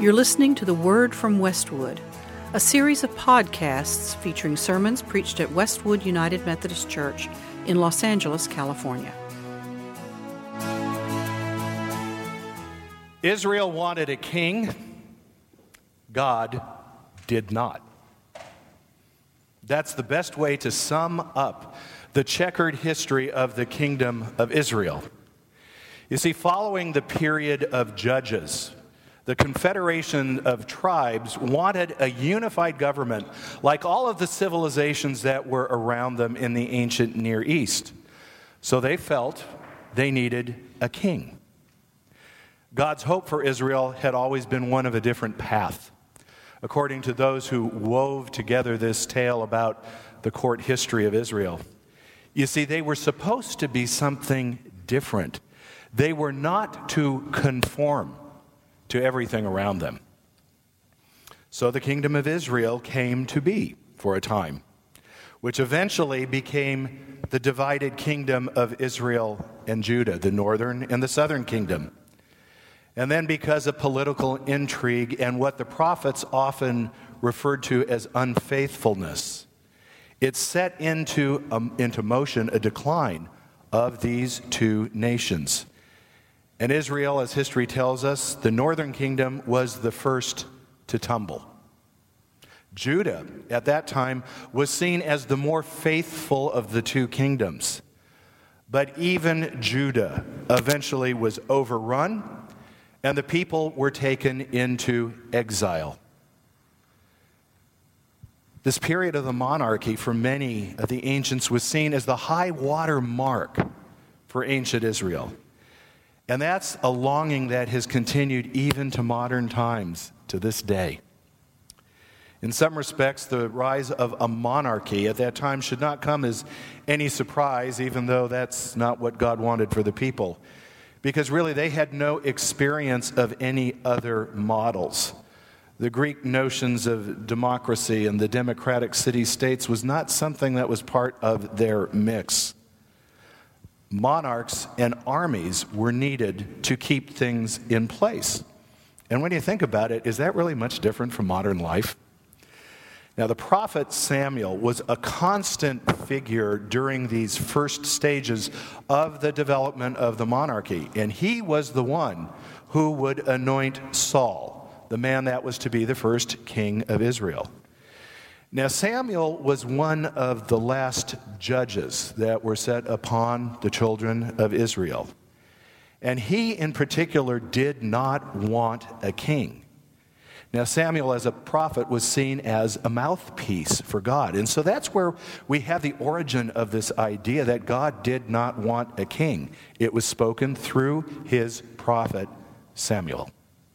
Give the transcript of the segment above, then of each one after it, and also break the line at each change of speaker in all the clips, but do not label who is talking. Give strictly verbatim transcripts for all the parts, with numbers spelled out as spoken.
You're listening to The Word from Westwood, a series of podcasts featuring sermons preached at Westwood United Methodist Church in Los Angeles, California.
Israel wanted a king. God did not. That's the best way to sum up the checkered history of the kingdom of Israel. You see, following the period of judges, the Confederation of Tribes wanted a unified government like all of the civilizations that were around them in the ancient Near East. So they felt they needed a king. God's hope for Israel had always been one of a different path. According to those who wove together this tale about the court history of Israel. You see, they were supposed to be something different. They were not to conform to everything around them. So the kingdom of Israel came to be for a time, which eventually became the divided kingdom of Israel and Judah, the northern and the southern kingdom. And then because of political intrigue and what the prophets often referred to as unfaithfulness, it set into, um, into motion a decline of these two nations. And Israel, as history tells us, the northern kingdom was the first to tumble. Judah, at that time, was seen as the more faithful of the two kingdoms. But even Judah eventually was overrun, and the people were taken into exile. This period of the monarchy for many of the ancients was seen as the high water mark for ancient Israel. And that's a longing that has continued even to modern times, to this day. In some respects, the rise of a monarchy at that time should not come as any surprise, even though that's not what God wanted for the people. Because really, they had no experience of any other models. The Greek notions of democracy and the democratic city-states was not something that was part of their mix. Monarchs and armies were needed to keep things in place. And when you think about it, is that really much different from modern life? Now, the prophet Samuel was a constant figure during these first stages of the development of the monarchy, and he was the one who would anoint Saul, the man that was to be the first king of Israel. Now, Samuel was one of the last judges that were set upon the children of Israel. And he, in particular, did not want a king. Now, Samuel, as a prophet, was seen as a mouthpiece for God. And so that's where we have the origin of this idea that God did not want a king. It was spoken through his prophet, Samuel.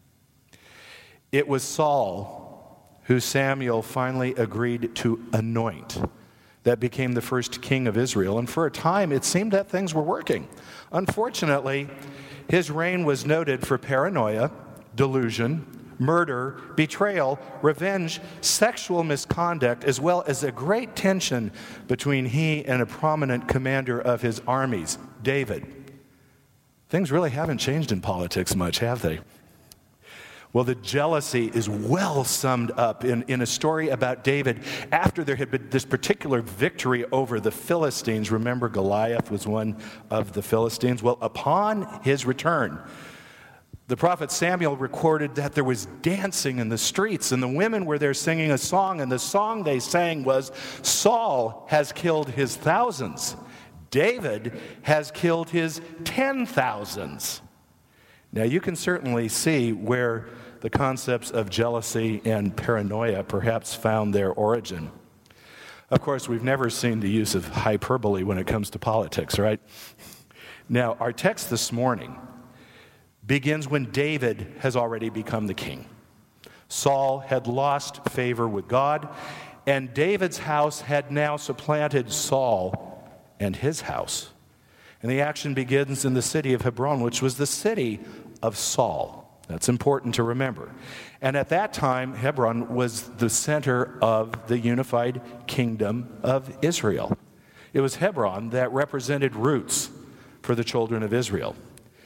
It was Saul who Samuel finally agreed to anoint, that became the first king of Israel. And for a time, it seemed that things were working. Unfortunately, his reign was noted for paranoia, delusion, murder, betrayal, revenge, sexual misconduct, as well as a great tension between he and a prominent commander of his armies, David. Things really haven't changed in politics much, have they? Well, the jealousy is well summed up in, in a story about David after there had been this particular victory over the Philistines. Remember, Goliath was one of the Philistines. Well, upon his return, the prophet Samuel recorded that there was dancing in the streets, and the women were there singing a song, and the song they sang was, "Saul has killed his thousands. David has killed his ten thousands." Now, you can certainly see where the concepts of jealousy and paranoia perhaps found their origin. Of course, we've never seen the use of hyperbole when it comes to politics, right? Now, our text this morning begins when David has already become the king. Saul had lost favor with God, and David's house had now supplanted Saul and his house. And the action begins in the city of Hebron, which was the city of Saul. That's important to remember. And at that time, Hebron was the center of the unified kingdom of Israel. It was Hebron that represented roots for the children of Israel.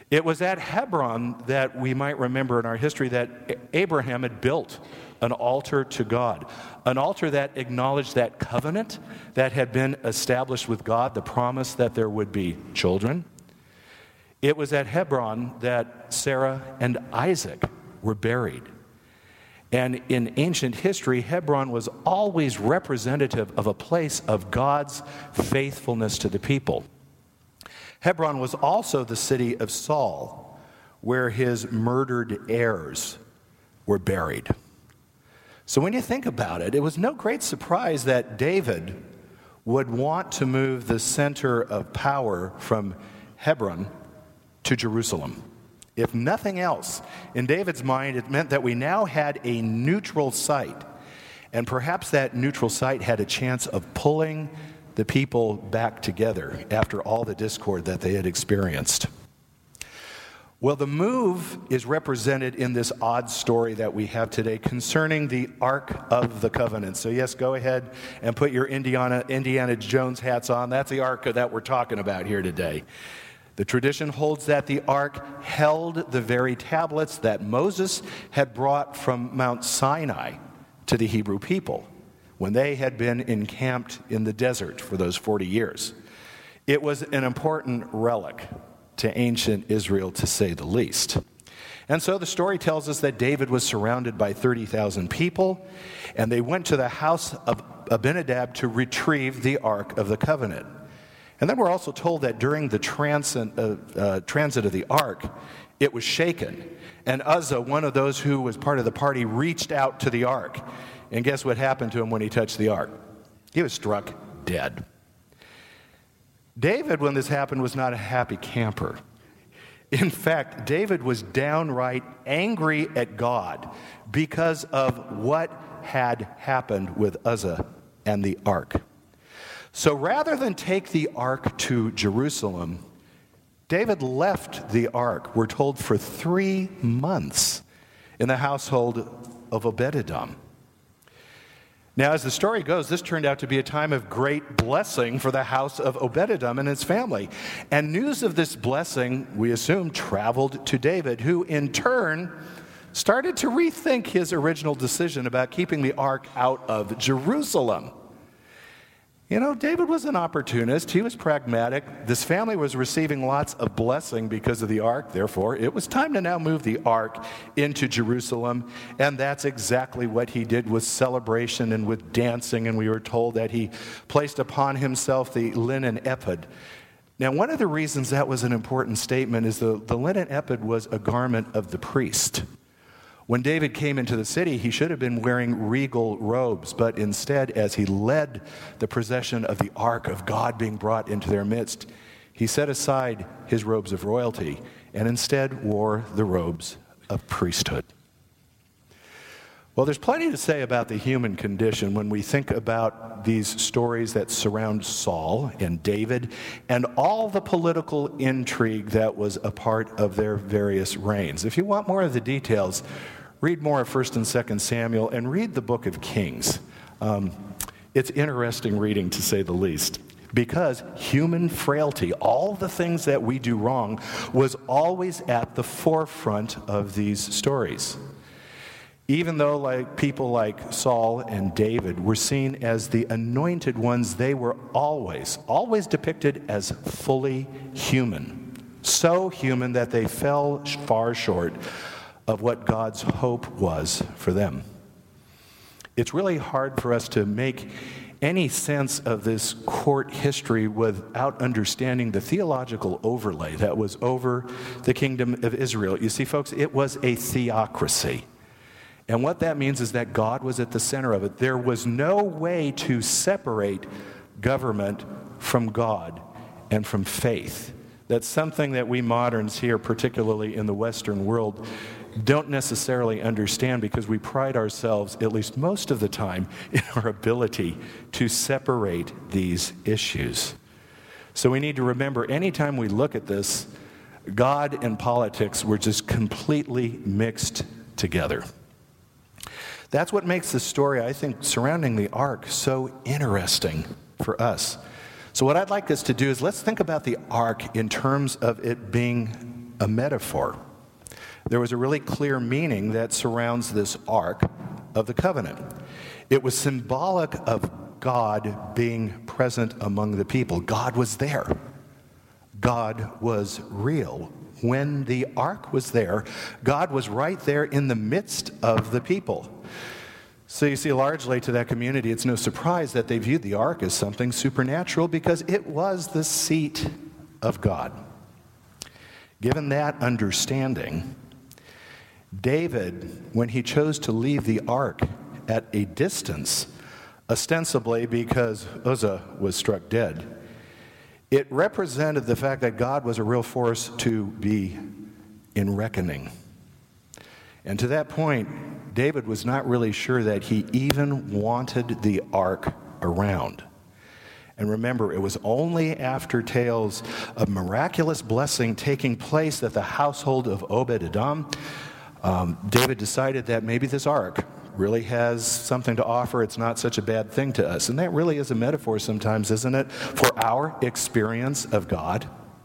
It was at Hebron that we might remember in our history that Abraham had built an altar to God, an altar that acknowledged that covenant that had been established with God, the promise that there would be children. It was at Hebron that Sarah and Isaac were buried. And in ancient history, Hebron was always representative of a place of God's faithfulness to the people. Hebron was also the city of Saul, where his murdered heirs were buried. So when you think about it, it was no great surprise that David would want to move the center of power from Hebron to Jerusalem. If nothing else, in David's mind, it meant that we now had a neutral site, and perhaps that neutral site had a chance of pulling the people back together after all the discord that they had experienced. Well, the move is represented in this odd story that we have today concerning the Ark of the Covenant. So yes, go ahead and put your Indiana, Indiana Jones hats on. That's the Ark that we're talking about here today. The tradition holds that the Ark held the very tablets that Moses had brought from Mount Sinai to the Hebrew people when they had been encamped in the desert for those forty years. It was an important relic to ancient Israel, to say the least. And so the story tells us that David was surrounded by thirty thousand people, and they went to the house of Abinadab to retrieve the Ark of the Covenant. And then we're also told that during the transit, uh, uh, transit of the Ark, it was shaken. And Uzzah, one of those who was part of the party, reached out to the Ark. And guess what happened to him when he touched the Ark? He was struck dead. David, when this happened, was not a happy camper. In fact, David was downright angry at God because of what had happened with Uzzah and the Ark. So rather than take the Ark to Jerusalem, David left the Ark, we're told, for three months in the household of Obed-Edom. Now, as the story goes, this turned out to be a time of great blessing for the house of Obed-Edom and his family. And news of this blessing, we assume, traveled to David, who in turn started to rethink his original decision about keeping the Ark out of Jerusalem. You know, David was an opportunist. He was pragmatic. This family was receiving lots of blessing because of the Ark. Therefore, it was time to now move the Ark into Jerusalem. And that's exactly what he did with celebration and with dancing. And we were told that he placed upon himself the linen ephod. Now, one of the reasons that was an important statement is the, the linen ephod was a garment of the priest. When David came into the city, he should have been wearing regal robes, but instead, as he led the procession of the Ark of God being brought into their midst, he set aside his robes of royalty and instead wore the robes of priesthood. Well, there's plenty to say about the human condition when we think about these stories that surround Saul and David and all the political intrigue that was a part of their various reigns. If you want more of the details, read more of First and Second Samuel and read the book of Kings. Um, it's interesting reading, to say the least, because human frailty, all the things that we do wrong, was always at the forefront of these stories. Even though like people like Saul and David were seen as the anointed ones, they were always, always depicted as fully human. So human that they fell far short of what God's hope was for them. It's really hard for us to make any sense of this court history without understanding the theological overlay that was over the kingdom of Israel. You see, folks, it was a theocracy. And what that means is that God was at the center of it. There was no way to separate government from God and from faith. That's something that we moderns here, particularly in the Western world, don't necessarily understand because we pride ourselves, at least most of the time, in our ability to separate these issues. So we need to remember, anytime we look at this, God and politics were just completely mixed together. That's what makes the story, I think, surrounding the Ark so interesting for us. So what I'd like us to do is let's think about the Ark in terms of it being a metaphor. There was a really clear meaning that surrounds this Ark of the Covenant. It was symbolic of God being present among the people. God was there. God was real. When the Ark was there, God was right there in the midst of the people. So you see, largely to that community, it's no surprise that they viewed the Ark as something supernatural because it was the seat of God. Given that understanding, David, when he chose to leave the Ark at a distance, ostensibly because Uzzah was struck dead, it represented the fact that God was a real force to be in reckoning. And to that point, David was not really sure that he even wanted the Ark around. And remember, it was only after tales of miraculous blessing taking place at the household of Obed-Edom, um, David decided that maybe this Ark really has something to offer. It's not such a bad thing to us. And that really is a metaphor sometimes, isn't it, for our experience of God?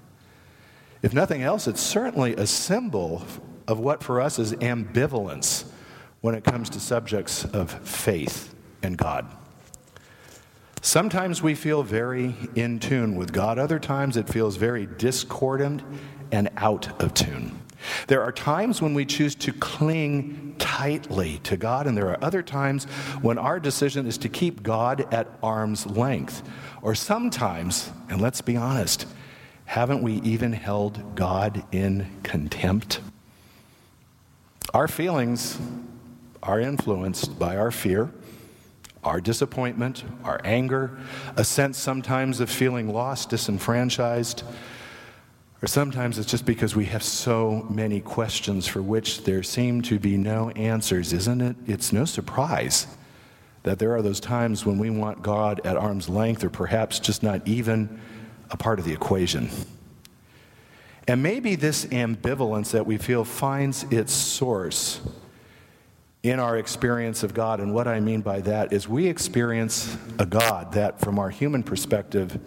If nothing else, it's certainly a symbol of what for us is ambivalence when it comes to subjects of faith and God. Sometimes we feel very in tune with God. Other times it feels very discordant and out of tune. There are times when we choose to cling tightly to God, and there are other times when our decision is to keep God at arm's length. Or sometimes, and let's be honest, haven't we even held God in contempt? Our feelings are influenced by our fear, our disappointment, our anger, a sense sometimes of feeling lost, disenfranchised, or sometimes it's just because we have so many questions for which there seem to be no answers, isn't it? It's no surprise that there are those times when we want God at arm's length or perhaps just not even a part of the equation. And maybe this ambivalence that we feel finds its source in our experience of God. And what I mean by that is we experience a God that, from our human perspective,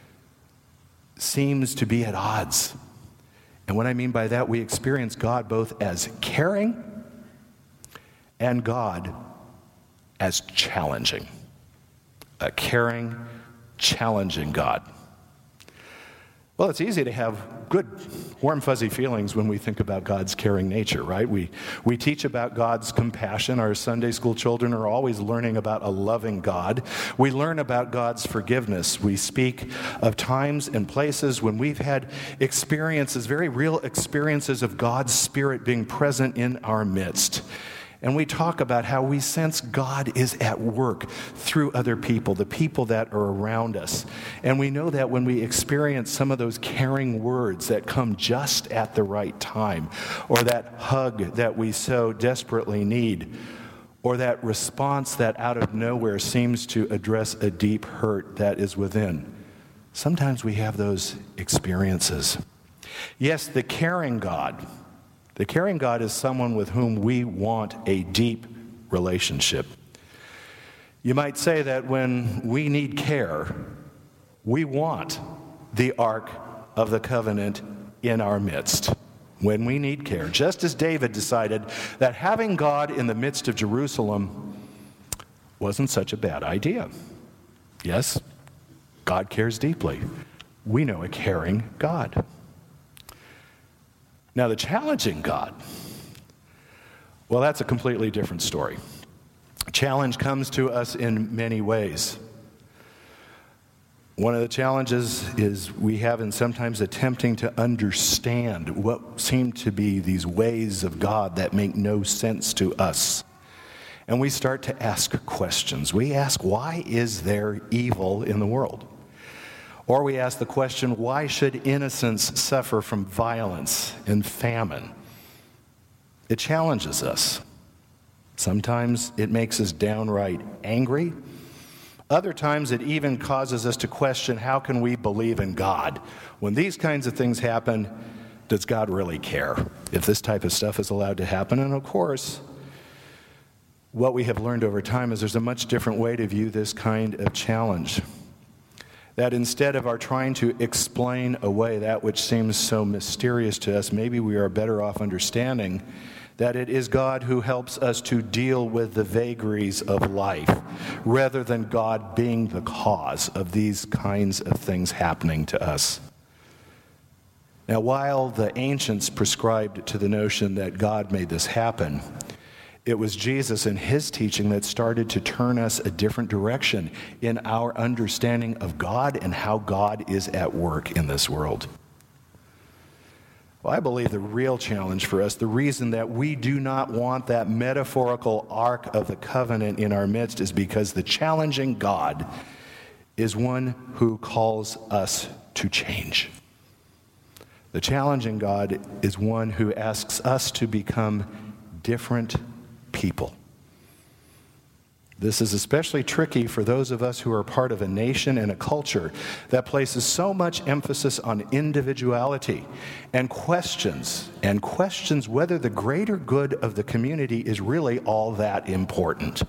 seems to be at odds. And what I mean by that, we experience God both as caring and God as challenging. A caring, challenging God. Well, it's easy to have good, warm, fuzzy feelings when we think about God's caring nature, right? We we teach about God's compassion. Our Sunday school children are always learning about a loving God. We learn about God's forgiveness. We speak of times and places when we've had experiences, very real experiences of God's Spirit being present in our midst. And we talk about how we sense God is at work through other people, the people that are around us. And we know that when we experience some of those caring words that come just at the right time, or that hug that we so desperately need, or that response that out of nowhere seems to address a deep hurt that is within, sometimes we have those experiences. Yes, the caring God, The caring God is someone with whom we want a deep relationship. You might say that when we need care, we want the Ark of the Covenant in our midst. When we need care, just as David decided that having God in the midst of Jerusalem wasn't such a bad idea. Yes, God cares deeply. We know a caring God. Now, the challenging God, well, that's a completely different story. Challenge comes to us in many ways. One of the challenges is we have in sometimes attempting to understand what seem to be these ways of God that make no sense to us. And we start to ask questions. We ask, why is there evil in the world? Or we ask the question, why should innocents suffer from violence and famine? It challenges us. Sometimes it makes us downright angry. Other times it even causes us to question, how can we believe in God? When these kinds of things happen, does God really care if this type of stuff is allowed to happen? And of course, what we have learned over time is there's a much different way to view this kind of challenge. That instead of our trying to explain away that which seems so mysterious to us, maybe we are better off understanding that it is God who helps us to deal with the vagaries of life, rather than God being the cause of these kinds of things happening to us. Now, while the ancients prescribed to the notion that God made this happen, it was Jesus and his teaching that started to turn us a different direction in our understanding of God and how God is at work in this world. Well, I believe the real challenge for us, the reason that we do not want that metaphorical Ark of the Covenant in our midst, is because the challenging God is one who calls us to change. The challenging God is one who asks us to become different people. This is especially tricky for those of us who are part of a nation and a culture that places so much emphasis on individuality and questions and questions whether the greater good of the community is really all that important.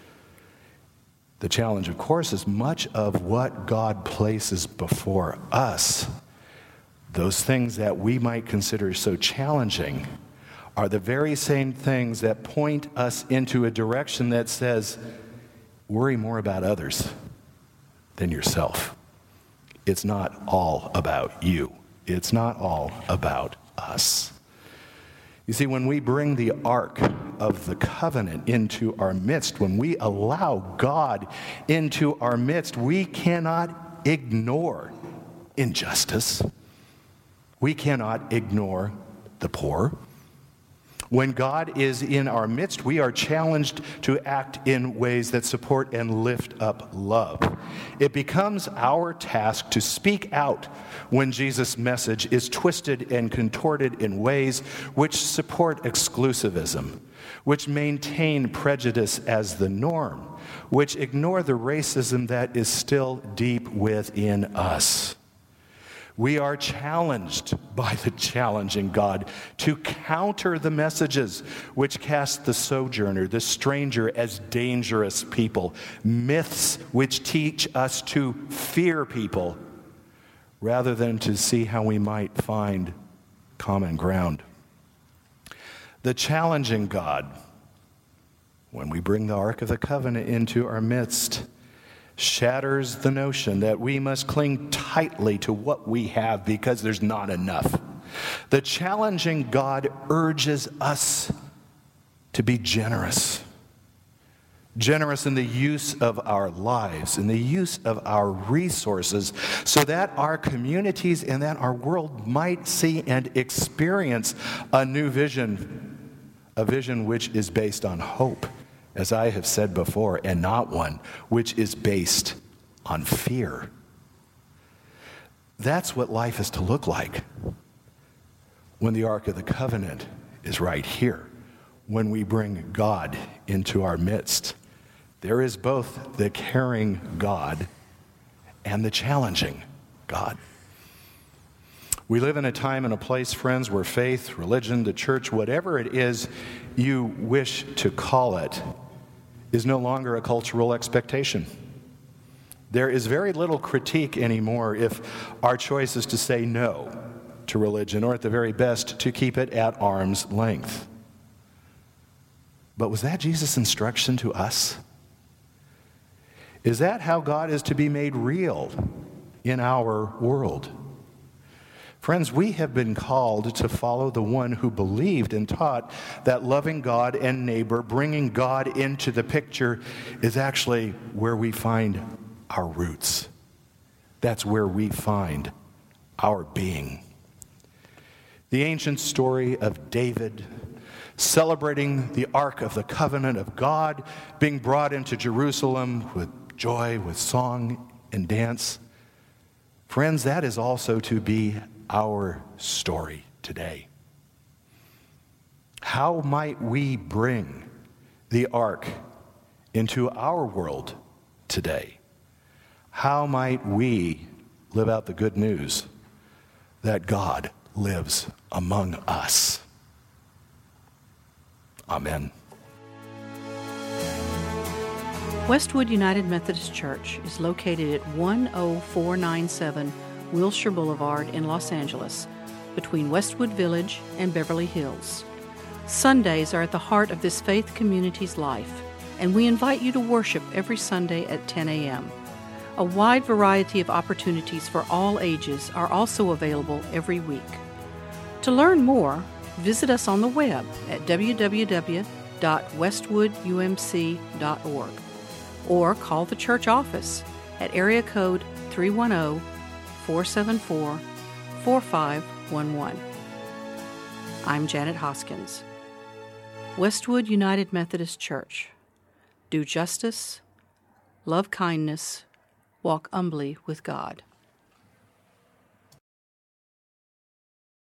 The challenge, of course, is much of what God places before us, those things that we might consider so challenging, are the very same things that point us into a direction that says, worry more about others than yourself. It's not all about you. It's not all about us. You see, when we bring the Ark of the Covenant into our midst, when we allow God into our midst, we cannot ignore injustice. We cannot ignore the poor. When God is in our midst, we are challenged to act in ways that support and lift up love. It becomes our task to speak out when Jesus' message is twisted and contorted in ways which support exclusivism, which maintain prejudice as the norm, which ignore the racism that is still deep within us. We are challenged by the challenging God to counter the messages which cast the sojourner, the stranger, as dangerous people, myths which teach us to fear people rather than to see how we might find common ground. The challenging God, when we bring the Ark of the Covenant into our midst, shatters the notion that we must cling tightly to what we have because there's not enough. The challenging God urges us to be generous. Generous in the use of our lives, in the use of our resources, so that our communities and that our world might see and experience a new vision, a vision which is based on hope, as I have said before, and not one which is based on fear. That's what life is to look like when the Ark of the Covenant is right here, when we bring God into our midst. There is both the caring God and the challenging God. We live in a time and a place, friends, where faith, religion, the church, whatever it is you wish to call it, is no longer a cultural expectation. There is very little critique anymore if our choice is to say no to religion, or at the very best, to keep it at arm's length. But was that Jesus' instruction to us? Is that how God is to be made real in our world? Friends, we have been called to follow the one who believed and taught that loving God and neighbor, bringing God into the picture, is actually where we find our roots. That's where we find our being. The ancient story of David celebrating the Ark of the Covenant of God being brought into Jerusalem with joy, with song and dance. Friends, that is also to be our story today. How might we bring the Ark into our world today? How might we live out the good news that God lives among us? Amen.
Westwood United Methodist Church is located at one oh four nine seven Wilshire Boulevard in Los Angeles, between Westwood Village and Beverly Hills. Sundays are at the heart of this faith community's life, and we invite you to worship every Sunday at ten a.m. A wide variety of opportunities for all ages are also available every week. To learn more, visit us on the web at w w w dot westwood u m c dot org or call the church office at area code three one zero, four seven four, four five one one. I'm Janet Hoskins. Westwood United Methodist Church. Do justice, love kindness, walk humbly with God.